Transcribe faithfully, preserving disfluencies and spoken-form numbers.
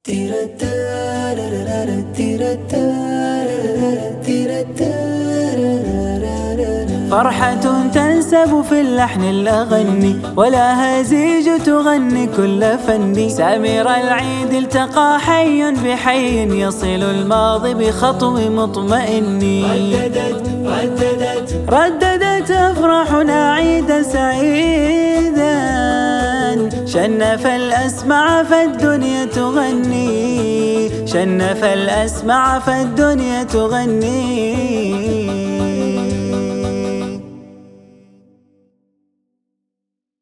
فرحة تنسب في اللحن الأغني، ولا هزيج تغني كل فني. سمير العيد التقى حي بحي، يصل الماضي بخطو مطمئن. رددت رددت رددت أفراحنا عيدا سعيدا، شنف الأسمع فالدنيا تغني، شنف الأسمع فالدنيا تغني.